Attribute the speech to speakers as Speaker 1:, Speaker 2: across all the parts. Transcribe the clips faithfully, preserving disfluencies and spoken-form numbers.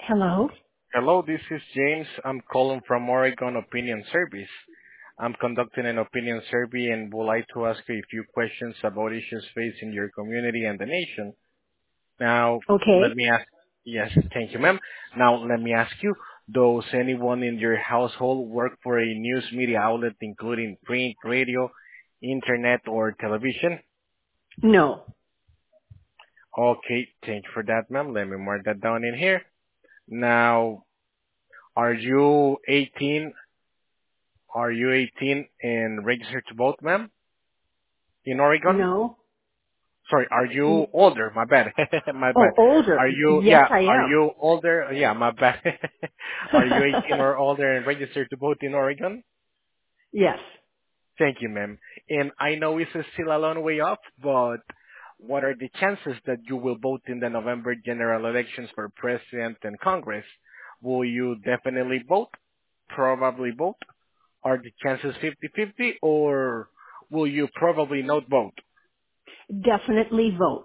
Speaker 1: Hello?
Speaker 2: Hello, this is James. I'm calling from Oregon Opinion Service. I'm conducting an opinion survey and would like to ask you a few questions about issues facing your community and the nation. Now, let
Speaker 1: Okay.
Speaker 2: me ask, yes, thank you, ma'am. Now, let me ask you, does anyone in your household work for a news media outlet, including print, radio, internet, or television?
Speaker 1: No.
Speaker 2: Okay, thank you for that, ma'am. Let me mark that down in here. Now, are you eighteen Are you eighteen and registered to vote, ma'am, in Oregon?
Speaker 1: No.
Speaker 2: Sorry, are you
Speaker 1: N-
Speaker 2: older? My bad. My
Speaker 1: Oh,
Speaker 2: bad.
Speaker 1: older.
Speaker 2: Are you,
Speaker 1: Yes,
Speaker 2: yeah,
Speaker 1: I
Speaker 2: are
Speaker 1: am.
Speaker 2: you older? Yeah, my bad. Are you eighteen or older and registered to vote in Oregon?
Speaker 1: Yes.
Speaker 2: Thank you, ma'am. And I know it's still a long way off, but what are the chances that you will vote in the November general elections for president and Congress? Will you definitely vote? Probably vote? Are the chances fifty-fifty, or will you probably not vote?
Speaker 1: Definitely vote.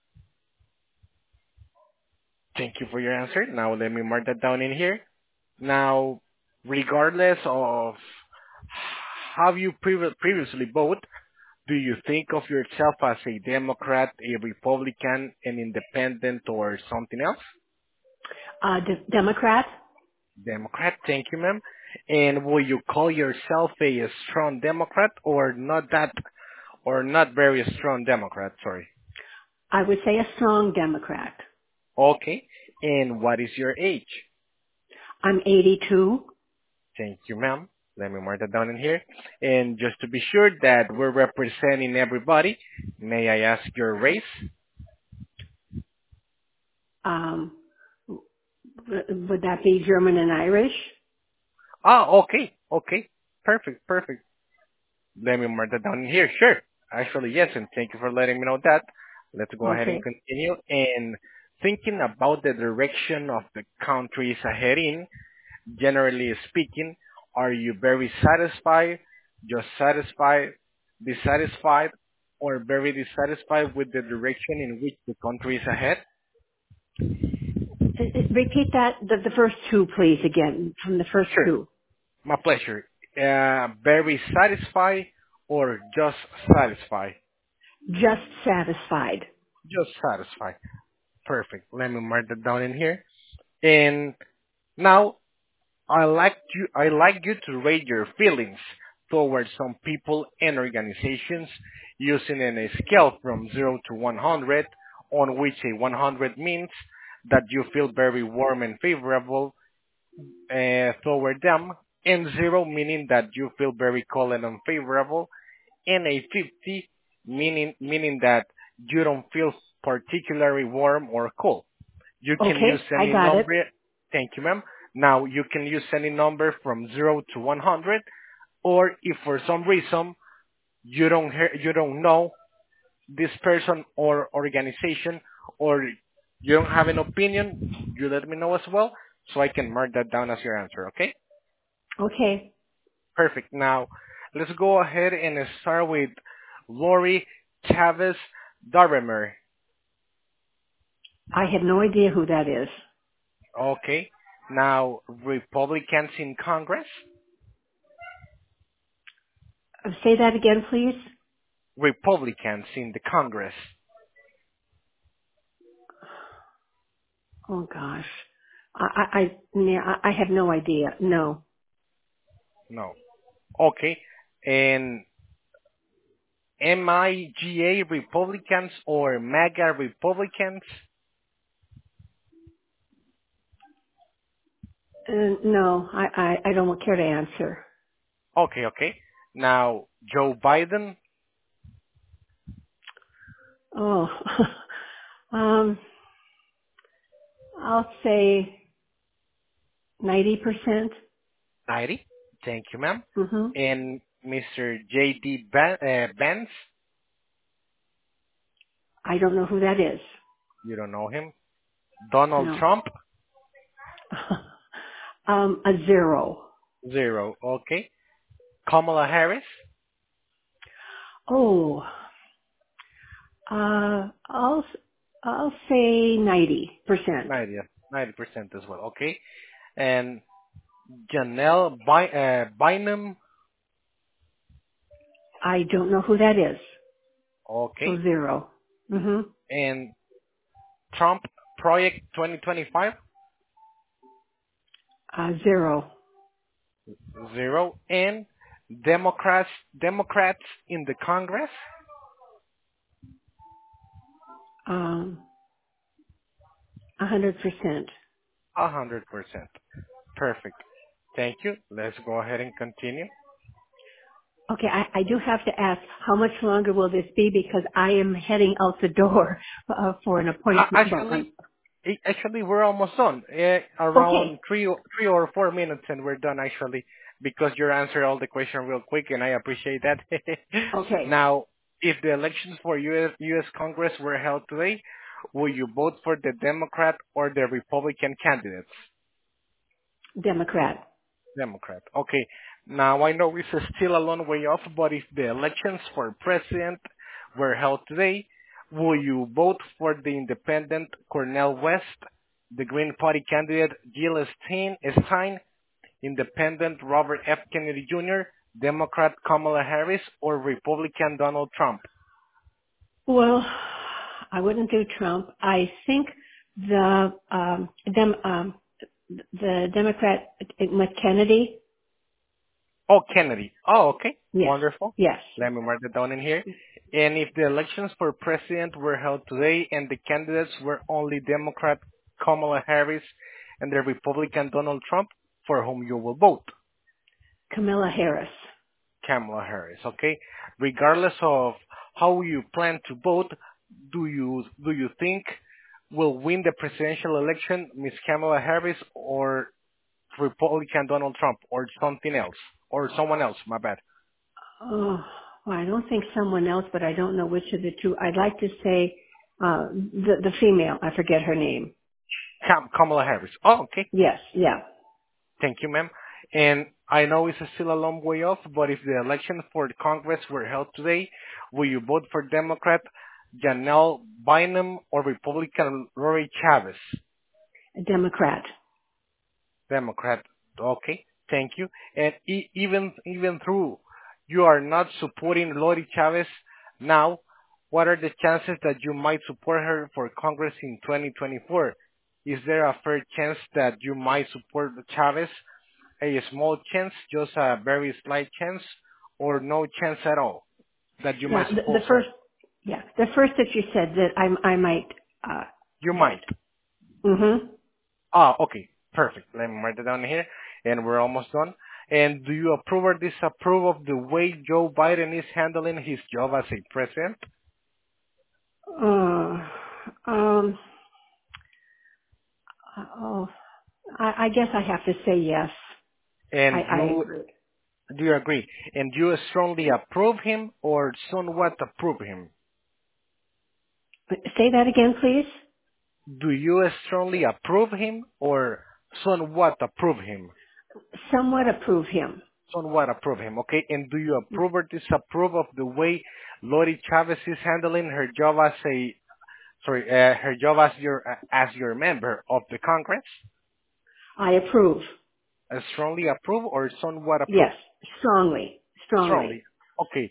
Speaker 2: Thank you for your answer. Now let me mark that down in here. Now, regardless of how you previ- previously vote, do you think of yourself as a Democrat, a Republican, an independent, or something else?
Speaker 1: Uh, D- Democrat?
Speaker 2: Democrat, thank you, ma'am. And will you call yourself a strong Democrat or not that, or not very strong Democrat? Sorry.
Speaker 1: I would say a strong Democrat.
Speaker 2: Okay. And what is your age?
Speaker 1: I'm eighty-two.
Speaker 2: Thank you, ma'am. Let me mark that down in here. And just to be sure that we're representing everybody, may I ask your race?
Speaker 1: Um, w- would that be German and Irish?
Speaker 2: Ah, okay. Okay. Perfect. Perfect. Let me mark that down in here. Sure. Actually, yes, and thank you for letting me know that. Let's go ahead and
Speaker 1: Okay.
Speaker 2: continue. And thinking about the direction of the countries ahead in, generally speaking, are you very satisfied, just satisfied, dissatisfied, or very dissatisfied with the direction in which the country is ahead?
Speaker 1: Uh, uh, Repeat that, the, the first two, please, again, from the first
Speaker 2: Sure,
Speaker 1: two.
Speaker 2: my pleasure. Uh, very satisfied or just satisfied?
Speaker 1: Just satisfied.
Speaker 2: Just satisfied. Perfect. Let me mark that down in here. And now I like you I like you to rate your feelings towards some people and organizations using a scale from zero to one hundred, on which a one hundred means that you feel very warm and favorable uh, toward them, and zero meaning that you feel very cold and unfavorable, and a fifty meaning meaning that you don't feel particularly warm or cold. You can use
Speaker 1: Okay, I
Speaker 2: any
Speaker 1: got it.
Speaker 2: number. Thank you, ma'am. Now you can use any number from zero to one hundred, or if for some reason you don't hear, you don't know this person or organization, or you don't have an opinion, you let me know as well, so I can mark that down as your answer. Okay?
Speaker 1: Okay.
Speaker 2: Perfect. Now let's go ahead and start with Lori Chavez Darremer.
Speaker 1: I have no idea who that is.
Speaker 2: Okay. Now Republicans in Congress.
Speaker 1: Uh, Say that again, please.
Speaker 2: Republicans in the Congress.
Speaker 1: Oh gosh. I, I, I, yeah, I I have no idea. No.
Speaker 2: No. Okay. And MIGA Republicans or MAGA Republicans?
Speaker 1: Uh, no, I, I, I don't care to answer.
Speaker 2: Okay, okay. Now, Joe Biden?
Speaker 1: Oh, um, I'll say ninety percent.
Speaker 2: ninety. Thank you, ma'am.
Speaker 1: Mm-hmm.
Speaker 2: And mister J D Ben- uh, Vance?
Speaker 1: I don't know who that is.
Speaker 2: You don't know him. Donald
Speaker 1: No.
Speaker 2: Trump?
Speaker 1: um, a zero.
Speaker 2: Zero. Okay. Kamala Harris?
Speaker 1: Oh, uh, I'll, I'll say ninety percent.
Speaker 2: ninety. ninety percent as well. Okay. And Janelle By, uh, Bynum.
Speaker 1: I don't know who that is. So
Speaker 2: Okay.
Speaker 1: zero. Mm-hmm.
Speaker 2: And Trump Project twenty twenty-five.
Speaker 1: Uh, zero.
Speaker 2: Zero. And Democrats, Democrats in the Congress.
Speaker 1: Um, a hundred percent.
Speaker 2: A hundred percent. Perfect. Thank you. Let's go ahead and continue.
Speaker 1: Okay, I, I do have to ask, how much longer will this be? Because I am heading out the door uh, for an
Speaker 2: Uh,
Speaker 1: appointment. Well,
Speaker 2: actually,
Speaker 1: um,
Speaker 2: I- Actually, we're almost done. Uh, around
Speaker 1: okay,
Speaker 2: three, o- three or four minutes, and we're done. Actually, because you answered all the question real quick, and I appreciate that.
Speaker 1: okay.
Speaker 2: Now, if the elections for U S U S Congress were held today, will you vote for the Democrat or the Republican candidates?
Speaker 1: Democrat.
Speaker 2: Democrat. Okay. Now I know it's still a long way off, but if the elections for president were held today, will you vote for the independent Cornel West, the Green Party candidate Jill Stein, Stein, independent Robert F. Kennedy Junior, Democrat Kamala Harris, or Republican Donald Trump?
Speaker 1: Well, I wouldn't do Trump. I think the um, dem, um, the Democrat with Kennedy.
Speaker 2: Oh, Kennedy. Oh, okay.
Speaker 1: Yes,
Speaker 2: Wonderful.
Speaker 1: yes.
Speaker 2: Let me mark that down in here. And if the elections for president were held today and the candidates were only Democrat Kamala Harris and the Republican Donald Trump, for whom you will vote?
Speaker 1: Kamala Harris.
Speaker 2: Kamala Harris, okay? Regardless of how you plan to vote, do you do you think will win the presidential election Miss Kamala Harris or Republican Donald Trump or something else or someone else, my bad.
Speaker 1: Oh, well, I don't think someone else, but I don't know which of the two. I'd like to say uh, the the female. I forget her name.
Speaker 2: Kam- Kamala Harris. Oh, okay.
Speaker 1: Yes, yeah.
Speaker 2: Thank you, ma'am. And I know it's still a long way off, but if the election for the Congress were held today, will you vote for Democrat Janelle Bynum or Republican Rory Chavez?
Speaker 1: A Democrat.
Speaker 2: Democrat. Okay. Thank you. And e- even even through you are not supporting Lori Chavez now, what are the chances that you might support her for Congress in twenty twenty-four? Is there a fair chance that you might support Chavez? A small chance, just a very slight chance, or no chance at all that you
Speaker 1: Yeah,
Speaker 2: might
Speaker 1: the,
Speaker 2: support
Speaker 1: the
Speaker 2: her?
Speaker 1: first. Yeah, the first that you said that I I might uh,
Speaker 2: You
Speaker 1: vote.
Speaker 2: might.
Speaker 1: Mm-hmm.
Speaker 2: Ah, okay. Perfect. Let me write it down here. And we're almost done. And do you approve or disapprove of the way Joe Biden is handling his job as a president?
Speaker 1: Uh, um. Oh, I, I guess I have to say yes. I,
Speaker 2: And
Speaker 1: I
Speaker 2: you,
Speaker 1: agree.
Speaker 2: do you agree? And you strongly approve him or somewhat approve him?
Speaker 1: Say that again, please.
Speaker 2: Do you strongly approve him or somewhat approve him?
Speaker 1: Somewhat approve him.
Speaker 2: Somewhat approve him, okay? And do you approve or disapprove of the way Lori Chavez is handling her job as a, sorry, uh, her job as your, as your member of the Congress?
Speaker 1: I approve.
Speaker 2: Uh, strongly approve or somewhat approve?
Speaker 1: Yes, strongly,
Speaker 2: Strongly.
Speaker 1: strongly.
Speaker 2: Okay.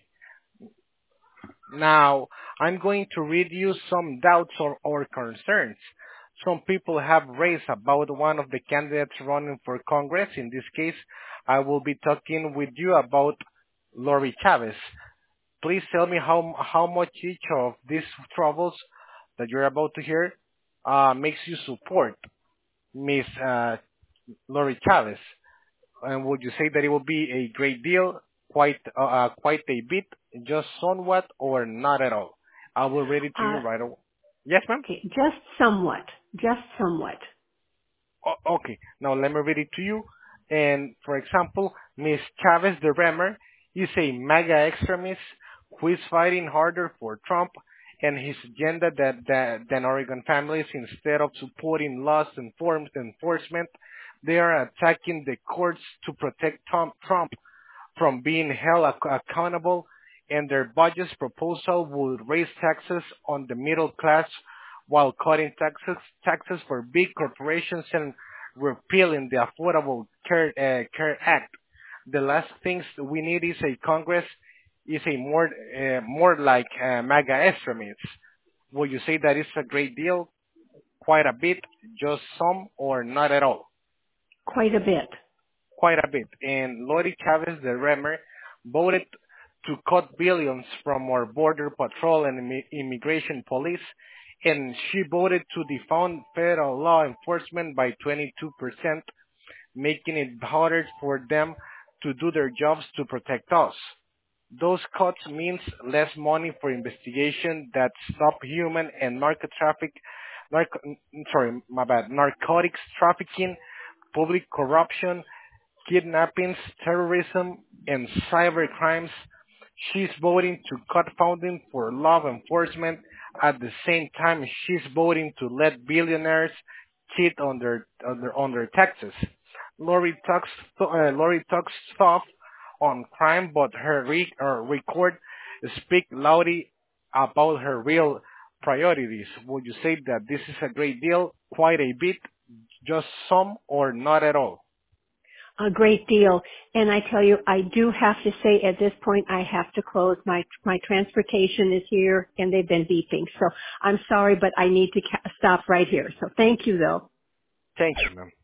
Speaker 2: Now, I'm going to read you some doubts or, or concerns some people have raised about one of the candidates running for Congress. In this case, I will be talking with you about Lori Chavez. Please tell me how how much each of these troubles that you're about to hear uh, makes you support Miss uh, Lori Chavez. And would you say that it will be a great deal, quite uh, uh, quite a bit, just somewhat, or not at all? I will read it to you
Speaker 1: Uh,
Speaker 2: right away. Yes, ma'am?
Speaker 1: okay, just somewhat, just somewhat.
Speaker 2: O- okay, now let me read it to you. And for example, Miss Chavez de Bremer is a mega extremist who is fighting harder for Trump and his agenda that, that, than Oregon families. Instead of supporting laws and forms enforcement, they are attacking the courts to protect Trump, Trump from being held ac- accountable, and their budget's proposal would raise taxes on the middle class while cutting taxes taxes for big corporations and repealing the Affordable Care, uh, Care Act. The last things we need is a Congress is a more uh, more like uh, MAGA extremists. Would you say that is a great deal? Quite a bit, just some, or not at all?
Speaker 1: Quite a bit.
Speaker 2: Quite a bit. And Lori Chavez de Remer voted to cut billions from our border patrol and immi- immigration police, and she voted to defund federal law enforcement by twenty-two percent, making it harder for them to do their jobs to protect us. Those cuts means less money for investigation that stop human and narco traffic, narco, sorry, my bad, narcotics trafficking, public corruption, kidnappings, terrorism, and cyber crimes. She's voting to cut funding for law enforcement. At the same time, she's voting to let billionaires cheat on their on their, on their taxes. Lori talks uh, Lori talks tough on crime, but her re- uh, record speak loudly about her real priorities. Would you say that this is a great deal, quite a bit, just some, or not at all?
Speaker 1: A great deal. And I tell you, I do have to say at this point, I have to close. My, my transportation is here and they've been beeping. So I'm sorry, but I need to ca- stop right here. So thank you though.
Speaker 2: Thank you, ma'am.